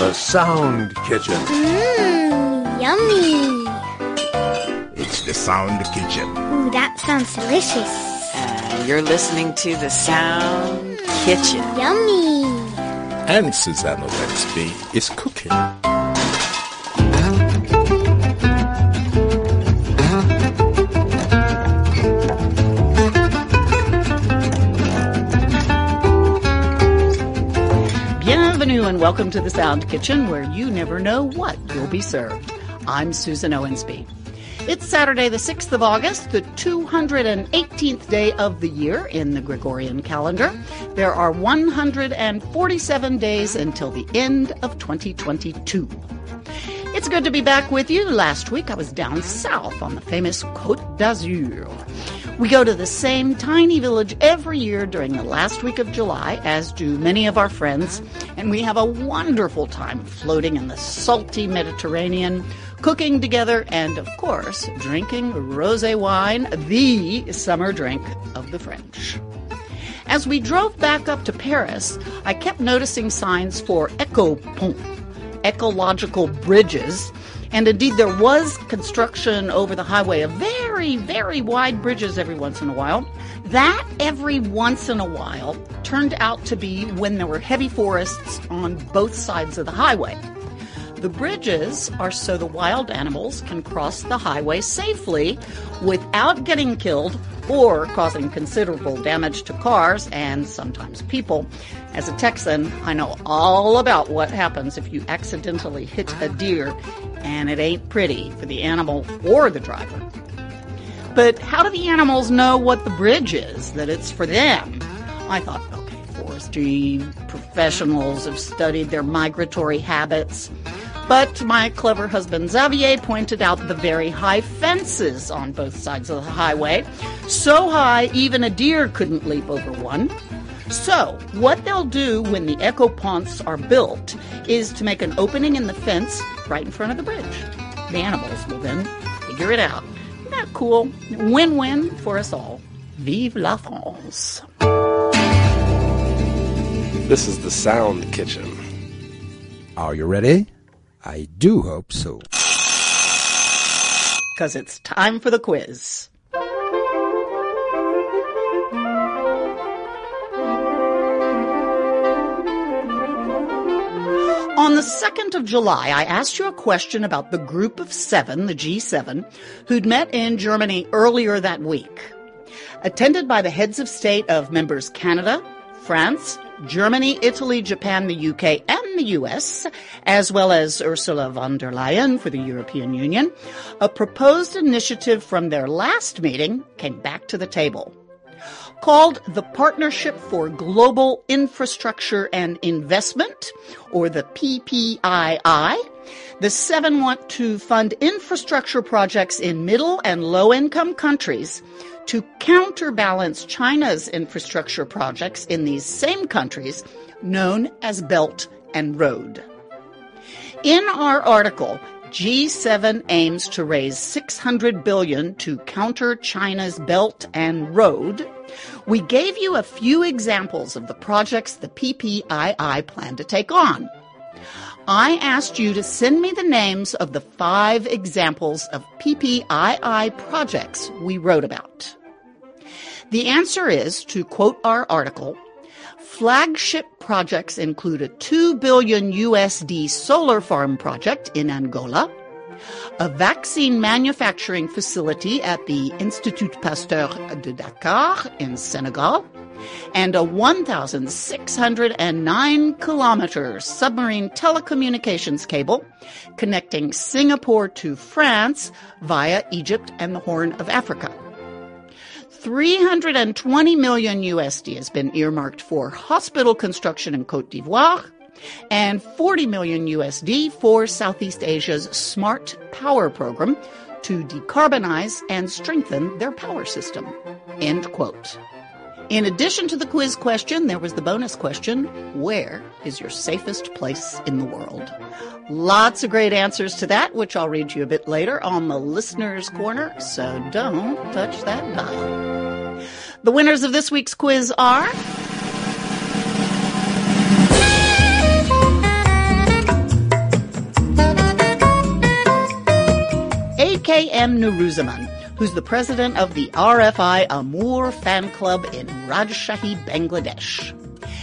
The Sound Kitchen. Yummy. It's The Sound Kitchen. Ooh, that sounds delicious. You're listening to The Sound Kitchen. Yummy. And Susanna Wensby is cooking. Bienvenue and welcome to The Sound Kitchen, where you never know what you'll be served. I'm Susan Owensby. It's Saturday, the 6th of August, the 218th day of the year in the Gregorian calendar. There are 147 days until the end of 2022. It's good to be back with you. Last week I was down south on the famous Côte d'Azur. We go to the same tiny village every year during the last week of July, as do many of our friends, and we have a wonderful time floating in the salty Mediterranean, cooking together, and, of course, drinking rosé wine, the summer drink of the French. As we drove back up to Paris, I kept noticing signs for éco-pont, ecological bridges, and indeed there was construction over the highway of very, very wide bridges every once in a while. That every once in a while turned out to be when there were heavy forests on both sides of the highway. The bridges are so the wild animals can cross the highway safely without getting killed or causing considerable damage to cars and sometimes people. As a Texan, I know all about what happens if you accidentally hit a deer, and it ain't pretty for the animal or the driver. But how do the animals know what the bridge is, that it's for them? I thought, okay, forestry professionals have studied their migratory habits. But my clever husband Xavier pointed out the very high fences on both sides of the highway, so high even a deer couldn't leap over one. So what they'll do when the éco-ponts are built is to make an opening in the fence right in front of the bridge. The animals will then figure it out. Isn't that cool? Win-win for us all. Vive la France. This is The Sound Kitchen. Are you ready? I do hope so. 'Cause it's time for the quiz. On the 2nd of July, I asked you a question about the Group of Seven, the G7, who'd met in Germany earlier that week. Attended by the heads of state of members Canada, France, Germany, Italy, Japan, the UK, and the US, as well as Ursula von der Leyen for the European Union, a proposed initiative from their last meeting came back to the table. Called the Partnership for Global Infrastructure and Investment, or the PPII, the seven want to fund infrastructure projects in middle and low-income countries to counterbalance China's infrastructure projects in these same countries, known as Belt and Road. In our article, G7 aims to raise $600 billion to counter China's Belt and Road. We gave you a few examples of the projects the PPII plan to take on. I asked you to send me the names of the 5 examples of PPII projects we wrote about. The answer is, to quote our article, flagship projects include a $2 billion USD solar farm project in Angola, a vaccine manufacturing facility at the Institut Pasteur de Dakar in Senegal, and a 1,609-kilometer submarine telecommunications cable connecting Singapore to France via Egypt and the Horn of Africa. 320 million USD has been earmarked for hospital construction in Côte d'Ivoire, and 40 million USD for Southeast Asia's Smart Power Program to decarbonize and strengthen their power system. End quote. In addition to the quiz question, there was the bonus question, where is your safest place in the world? Lots of great answers to that, which I'll read you a bit later on the Listener's Corner, so don't touch that dial. The winners of this week's quiz are AKM Nuruzaman, who's the president of the RFI Amour fan club in Rajshahi, Bangladesh.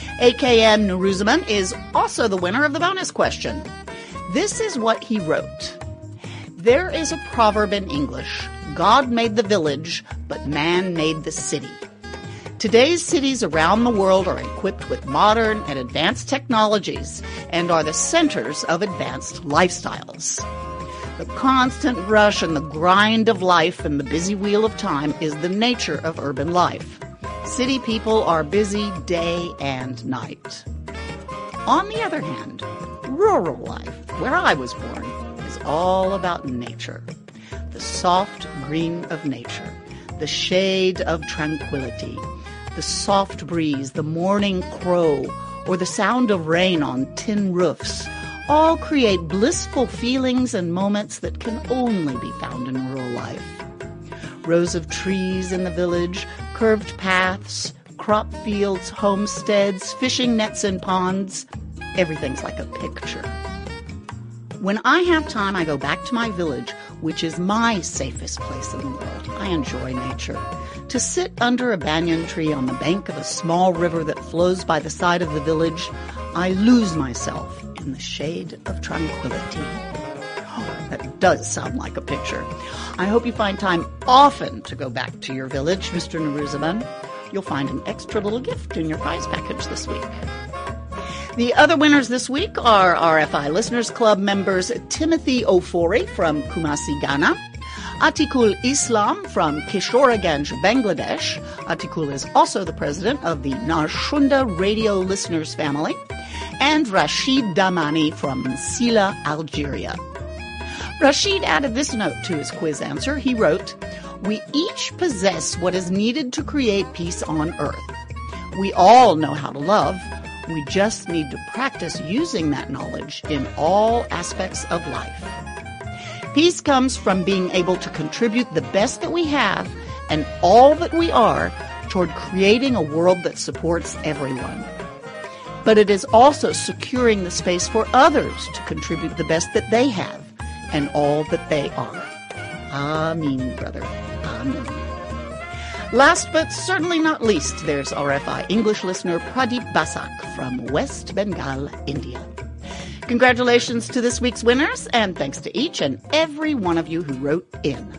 AKM Nuruzaman is also the winner of the bonus question. This is what he wrote. There is a proverb in English, God made the village, but man made the city. Today's cities around the world are equipped with modern and advanced technologies and are the centers of advanced lifestyles. The constant rush and the grind of life and the busy wheel of time is the nature of urban life. City people are busy day and night. On the other hand, rural life, where I was born, is all about nature. The soft green of nature, the shade of tranquility, the soft breeze, the morning crow, or the sound of rain on tin roofs, all create blissful feelings and moments that can only be found in rural life. Rows of trees in the village, curved paths, crop fields, homesteads, fishing nets and ponds. Everything's like a picture. When I have time, I go back to my village, which is my safest place in the world. I enjoy nature. To sit under a banyan tree on the bank of a small river that flows by the side of the village, I lose myself in the shade of tranquility. Oh, that does sound like a picture. I hope you find time often to go back to your village, Mr. Nuruzaman. You'll find an extra little gift in your prize package this week. The other winners this week are RFI Listeners Club members Timothy Ofori from Kumasi, Ghana, Atikul Islam from Kishoreganj, Bangladesh. Atikul is also the president of the Narshunda Radio Listeners family, and Rashid Damani from Sila, Algeria. Rashid added this note to his quiz answer. He wrote, "We each possess what is needed to create peace on earth. We all know how to love. We just need to practice using that knowledge in all aspects of life. Peace comes from being able to contribute the best that we have and all that we are toward creating a world that supports everyone. But it is also securing the space for others to contribute the best that they have and all that they are." Ameen, brother. Ameen. Last but certainly not least, there's RFI English listener Pradeep Basak from West Bengal, India. Congratulations to this week's winners, and thanks to each and every one of you who wrote in.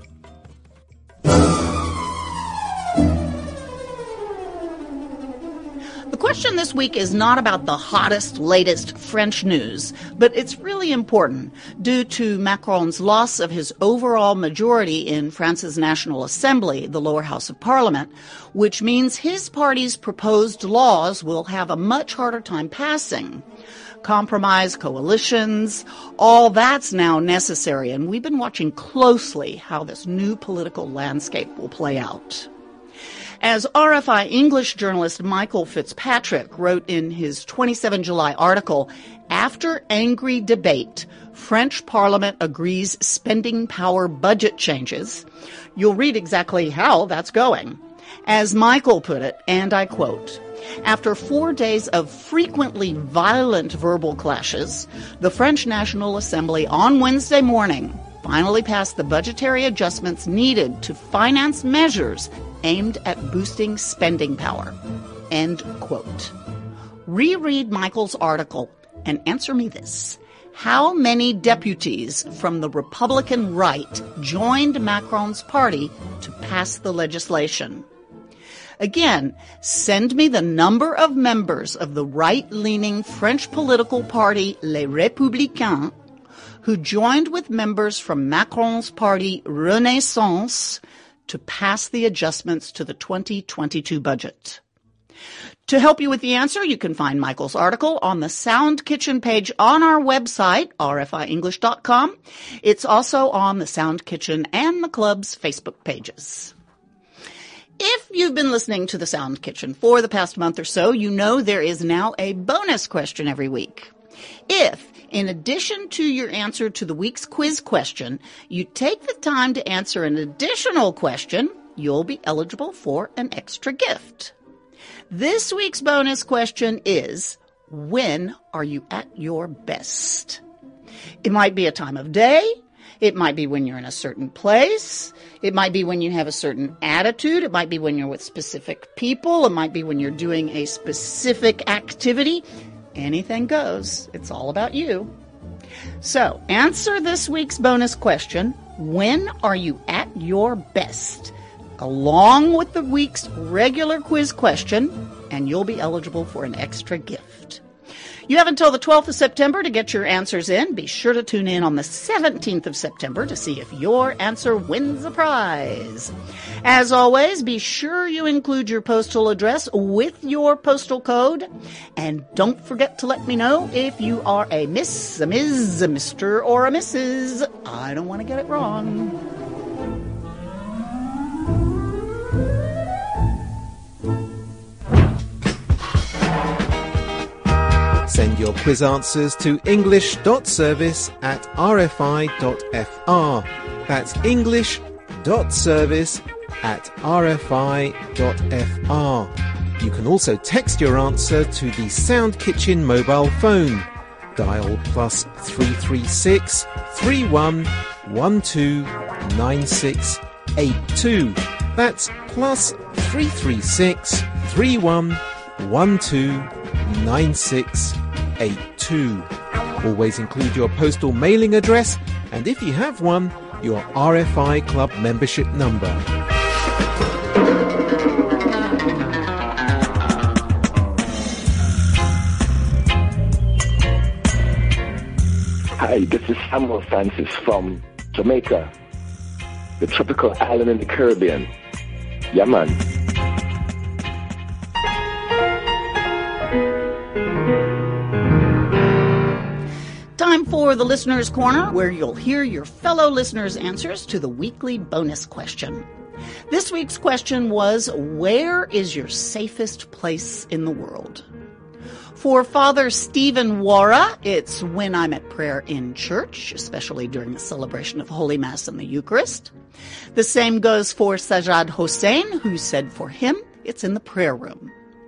The question this week is not about the hottest, latest French news, but it's really important due to Macron's loss of his overall majority in France's National Assembly, the lower house of parliament, which means his party's proposed laws will have a much harder time passing. Compromise, coalitions, all that's now necessary, and we've been watching closely how this new political landscape will play out. As RFI English journalist Michael Fitzpatrick wrote in his 27 July article, after angry debate, French Parliament agrees spending power budget changes. You'll read exactly how that's going. As Michael put it, and I quote, "After 4 days of frequently violent verbal clashes, the French National Assembly on Wednesday morning finally passed the budgetary adjustments needed to finance measures aimed at boosting spending power." End quote. Reread Michael's article and answer me this. How many deputies from the Republican right joined Macron's party to pass the legislation? Again, send me the number of members of the right-leaning French political party Les Républicains who joined with members from Macron's party Renaissance to pass the adjustments to the 2022 budget. To help you with the answer, you can find Michael's article on the Sound Kitchen page on our website, rfienglish.com. It's also on the Sound Kitchen and the club's Facebook pages. If you've been listening to the Sound Kitchen for the past month or so, you know there is now a bonus question every week. If, in addition to your answer to the week's quiz question, you take the time to answer an additional question, you'll be eligible for an extra gift. This week's bonus question is, when are you at your best? It might be a time of day. It might be when you're in a certain place. It might be when you have a certain attitude. It might be when you're with specific people. It might be when you're doing a specific activity. Anything goes. It's all about you. So, answer this week's bonus question. When are you at your best? Along with the week's regular quiz question, and you'll be eligible for an extra gift. You have until the 12th of September to get your answers in. Be sure to tune in on the 17th of September to see if your answer wins a prize. As always, be sure you include your postal address with your postal code. And don't forget to let me know if you are a Miss, a Ms., a Mr., or a Mrs. I don't want to get it wrong. Send your quiz answers to english.service@rfi.fr. That's english.service@rfi.fr. You can also text your answer to the Sound Kitchen mobile phone. Dial +336 31 12 9682. That's +336 31 12 9682. Always include your postal mailing address, and if you have one, your RFI Club membership number. Hi, this is Samuel Francis from Jamaica, the tropical island in the Caribbean. Yeah, man. Time for the Listener's Corner, where you'll hear your fellow listeners' answers to the weekly bonus question. This week's question was, where is your safest place in the world? For Father Stephen Wara, it's when I'm at prayer in church, especially during the celebration of Holy Mass and the Eucharist. The same goes for Sajad Hossein, who said for him, it's in the prayer room.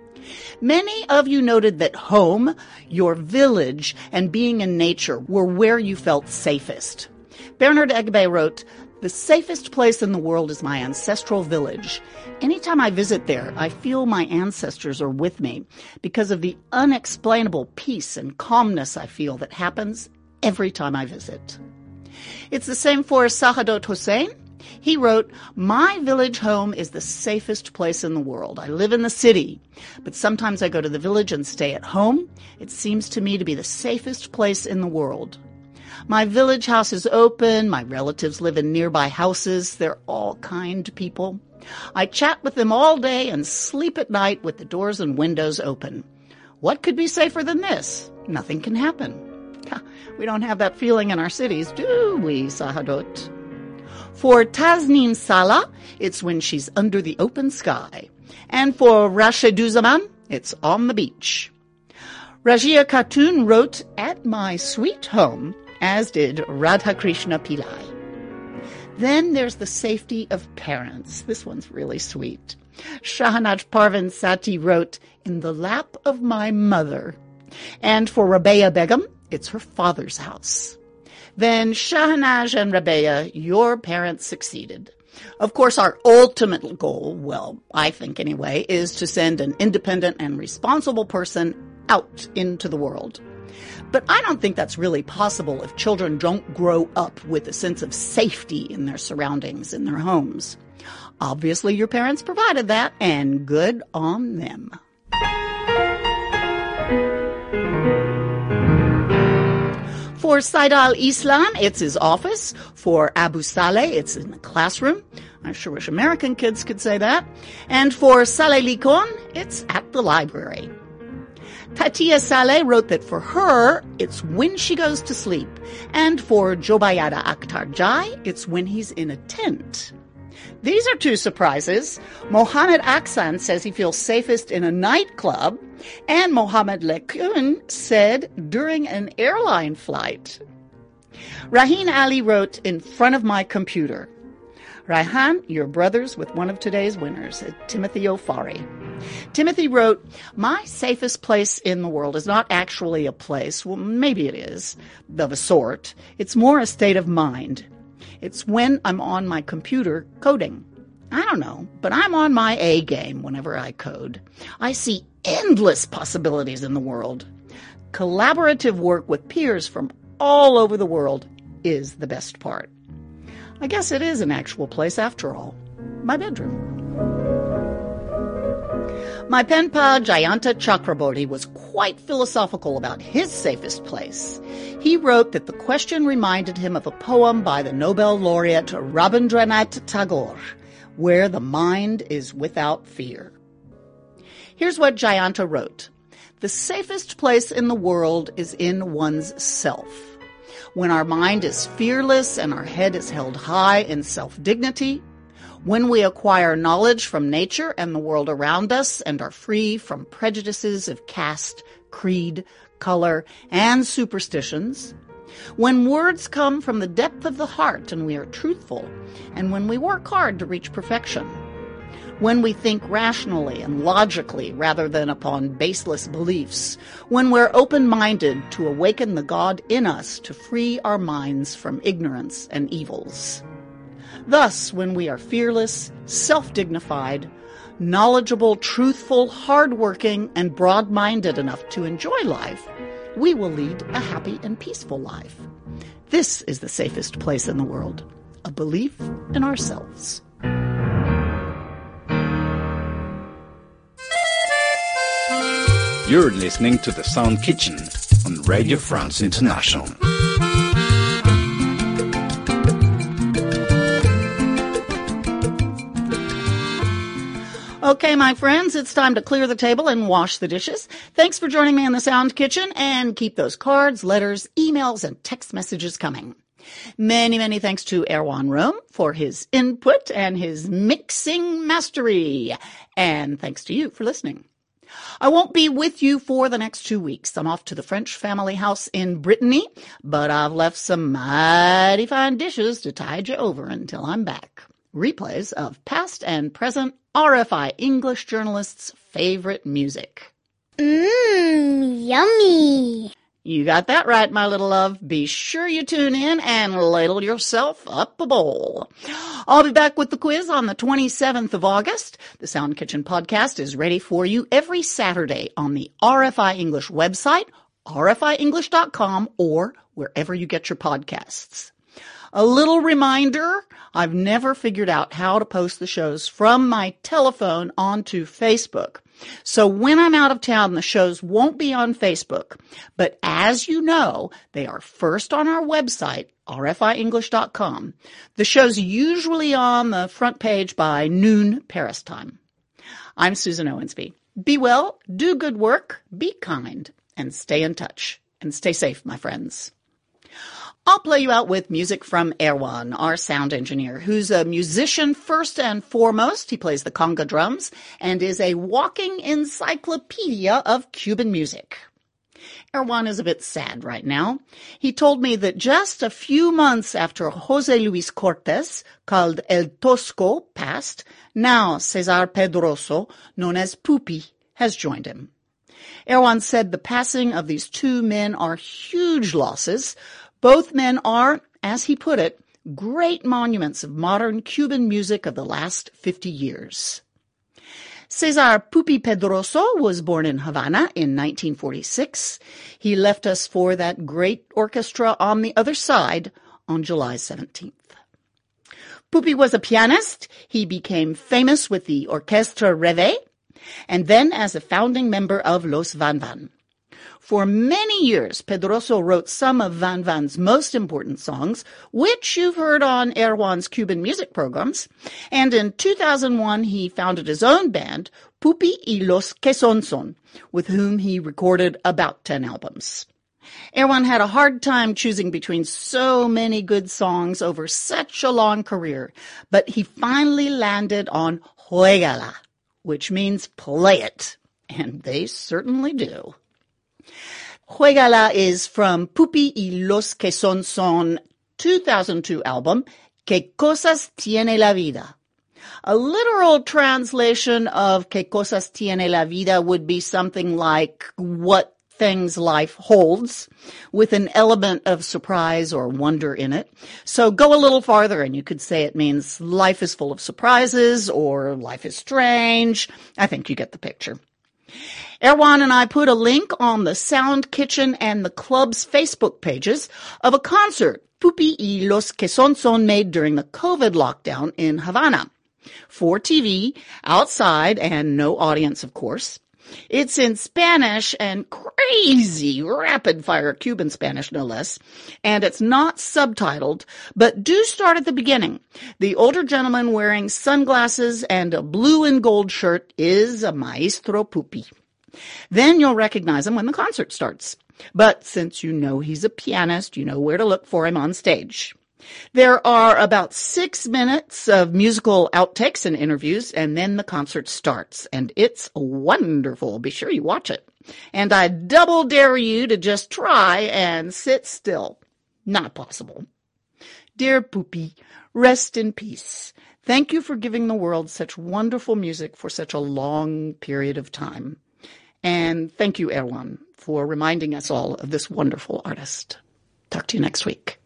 Many of you noted that home, your village, and being in nature were where you felt safest. Bernard Egbe wrote, "The safest place in the world is my ancestral village. Anytime I visit there, I feel my ancestors are with me because of the unexplainable peace and calmness I feel that happens every time I visit." It's the same for Sahadot Hossein. He wrote, "My village home is the safest place in the world. I live in the city, but sometimes I go to the village and stay at home. It seems to me to be the safest place in the world. My village house is open. My relatives live in nearby houses. They're all kind people. I chat with them all day and sleep at night with the doors and windows open. What could be safer than this? Nothing can happen." We don't have that feeling in our cities, do we, Sahadot? For Tasneem Salah, it's when she's under the open sky. And for Rashiduzzaman, it's on the beach. Rajia Khatun wrote, "At my sweet home," as did Radhakrishna Pillai. Then there's the safety of parents. This one's really sweet. Shahnaz Parvin Sati wrote, "In the lap of my mother." And for Rabea Begum, it's her father's house. Then Shahnaz and Rabea, your parents succeeded. Of course, our ultimate goal, well, I think anyway, is to send an independent and responsible person out into the world. But I don't think that's really possible if children don't grow up with a sense of safety in their surroundings, in their homes. Obviously, your parents provided that, and good on them. For Said al-Islam, it's his office. For Abu Saleh, it's in the classroom. I sure wish American kids could say that. And for Saleh Likon, it's at the library. Tatia Saleh wrote that for her, it's when she goes to sleep. And for Jobayada Akhtar Jai, it's when he's in a tent. These are two surprises. Mohammed Aksan says he feels safest in a nightclub, and Mohammed Lekun said during an airline flight. Rahin Ali wrote, "In front of my computer." Raihan, you're brothers with one of today's winners, Timothy Ofari. Timothy wrote, "My safest place in the world is not actually a place. Well, maybe it is, of a sort. It's more a state of mind. It's when I'm on my computer coding. I don't know, but I'm on my A game whenever I code. I see endless possibilities in the world. Collaborative work with peers from all over the world is the best part. I guess it is an actual place after all. My bedroom. My pen pal Jayanta Chakraborty was quite philosophical about his safest place. He wrote that the question reminded him of a poem by the Nobel laureate Rabindranath Tagore, where the mind is without fear. Here's what Jayanta wrote. The safest place in the world is in one's self. When our mind is fearless and our head is held high in self-dignity, when we acquire knowledge from nature and the world around us and are free from prejudices of caste, creed, color, and superstitions, when words come from the depth of the heart and we are truthful, and when we work hard to reach perfection, when we think rationally and logically rather than upon baseless beliefs, when we're open-minded to awaken the God in us to free our minds from ignorance and evils. Thus, when we are fearless, self-dignified, knowledgeable, truthful, hardworking, and broad-minded enough to enjoy life, we will lead a happy and peaceful life. This is the safest place in the world, a belief in ourselves. You're listening to The Sound Kitchen on Radio France International. Okay, my friends, it's time to clear the table and wash the dishes. Thanks for joining me in the Sound Kitchen, and keep those cards, letters, emails, and text messages coming. Many, many thanks to Erwan Rome for his input and his mixing mastery. And thanks to you for listening. I won't be with you for the next 2 weeks. I'm off to the French family house in Brittany, but I've left some mighty fine dishes to tide you over until I'm back. Replays of past and present RFI English journalists' favorite music. Yummy. You got that right, my little love. Be sure you tune in and ladle yourself up a bowl. I'll be back with the quiz on the 27th of August. The Sound Kitchen podcast is ready for you every Saturday on the RFI English website, rfienglish.com, or wherever you get your podcasts. A little reminder, I've never figured out how to post the shows from my telephone onto Facebook. So when I'm out of town, the shows won't be on Facebook. But as you know, they are first on our website, rfienglish.com. The show's usually on the front page by noon Paris time. I'm Susan Owensby. Be well, do good work, be kind, and stay in touch. And stay safe, my friends. I'll play you out with music from Erwan, our sound engineer, who's a musician first and foremost. He plays the conga drums and is a walking encyclopedia of Cuban music. Erwan is a bit sad right now. He told me that just a few months after José Luis Cortés, called El Tosco, passed, now César Pedroso, known as Pupi, has joined him. Erwan said the passing of these two men are huge losses. Both men are, as he put it, great monuments of modern Cuban music of the last 50 years. César Pupi Pedroso was born in Havana in 1946. He left us for that great orchestra on the other side on July 17th. Pupi was a pianist. He became famous with the Orchestra Rêve, and then as a founding member of Los Van Van. For many years, Pedroso wrote some of Van Van's most important songs, which you've heard on Erwan's Cuban music programs. And in 2001, he founded his own band, Pupi y los que son, with whom he recorded about 10 albums. Erwan had a hard time choosing between so many good songs over such a long career, but he finally landed on Juégala, which means play it. And they certainly do. Juégala is from Pupi y los que son 2002 album, Que Cosas Tiene la Vida. A literal translation of Que Cosas Tiene la Vida would be something like, what things life holds with an element of surprise or wonder in it. So go a little farther and you could say it means life is full of surprises or life is strange. I think you get the picture. Erwan and I put a link on the Sound Kitchen and the club's Facebook pages of a concert Pupi y los que son made during the COVID lockdown in Havana. For TV, outside, and no audience, of course. It's in Spanish and crazy, rapid-fire Cuban Spanish, no less. And it's not subtitled, but do start at the beginning. The older gentleman wearing sunglasses and a blue and gold shirt is a Maestro Pupi. Then you'll recognize him when the concert starts. But since you know he's a pianist, you know where to look for him on stage. There are about 6 minutes of musical outtakes and interviews, and then the concert starts. And it's wonderful. Be sure you watch it. And I double dare you to just try and sit still. Not possible. Dear Pupi, rest in peace. Thank you for giving the world such wonderful music for such a long period of time. And thank you, Erwan, for reminding us all of this wonderful artist. Talk to you next week.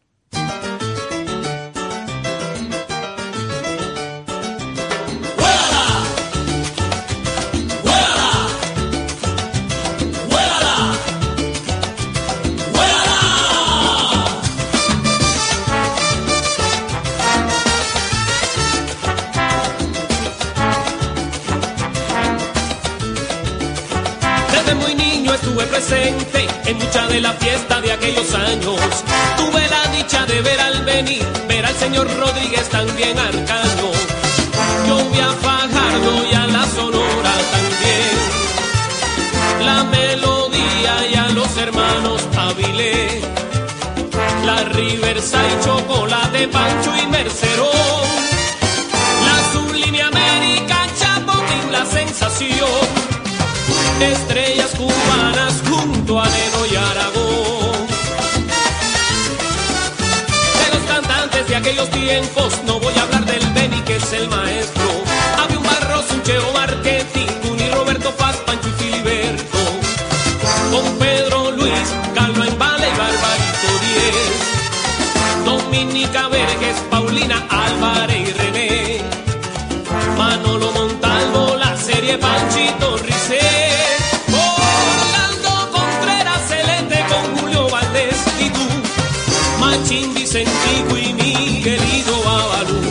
Estuve presente en mucha de la fiesta de aquellos años. Tuve la dicha de ver al venir, ver al señor Rodríguez también Arcaño. Yo vi a Fajardo y a la Sonora también. La melodía y a los hermanos Avilé. La Riverside, Chocolate, Pancho y Mercerón. La Sublime América, Chapotín, la sensación. Estrellas cubanas junto a Neno y Aragón. De los cantantes de aquellos tiempos no voy a hablar del Beni, que es el maestro. Había un Barros, un Cheo Marchetti, Tuni, Roberto Paz, Pancho y Filiberto. Con Pedro Luis, Carlos Embale y Barbarito Díez. Dominica Verges, Paulina Álvarez y René. Manolo Montalvo, la serie Panchito Ricé. Machín Vicentico y Miguelito Babalú.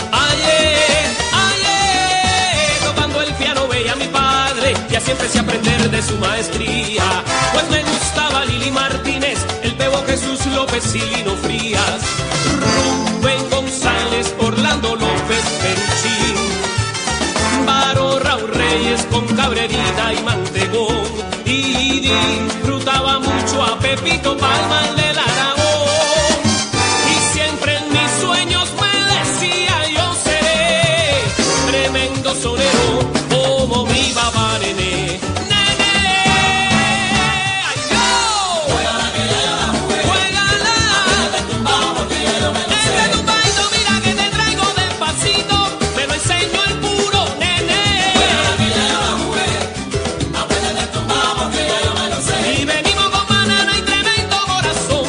Tocando el piano veía a mi padre, ya siempre empecé a aprender de su maestría. Pues me gustaba Lili Martínez, el Bebo Jesús López y Lino Frías, Rubén González, Orlando López Peruchín, Baro Raúl Reyes con Cabrerita y Mantegón. Y disfrutaba mucho a Pepito Palma, el del Aragón. Sonero como mi papá Nené. ¡Ay, yo! ¡Juégala que ya yo la jugué! ¡Juégala! Este tumbado porque ya yo me lo sé. Este tumbadito mira que te traigo despacito, me lo enseño el puro Nené. ¡Juégala que ya yo la jugué! Aprende del tumbado porque ya yo me lo sé. Y venimos con banana y tremendo corazón.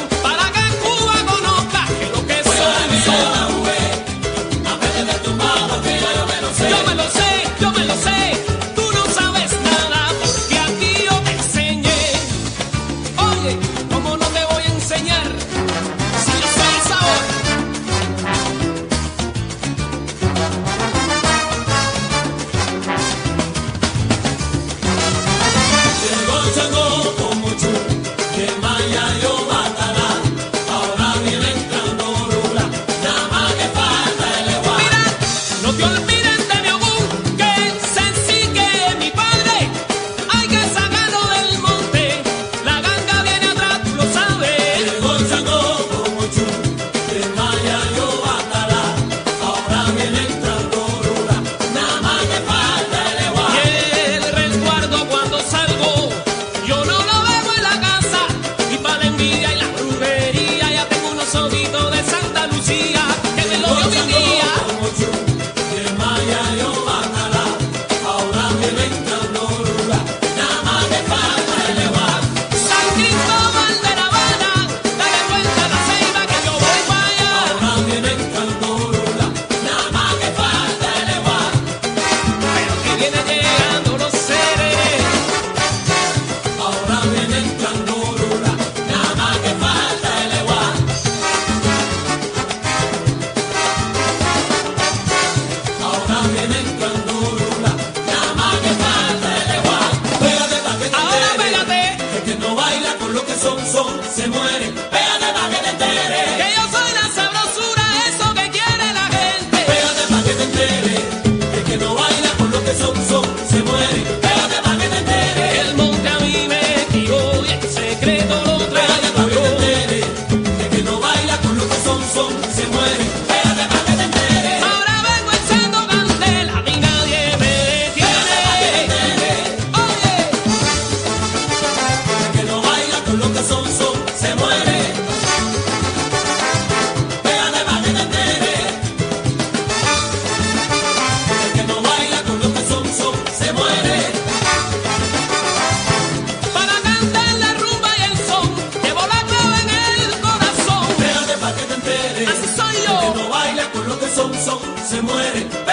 son, se muere.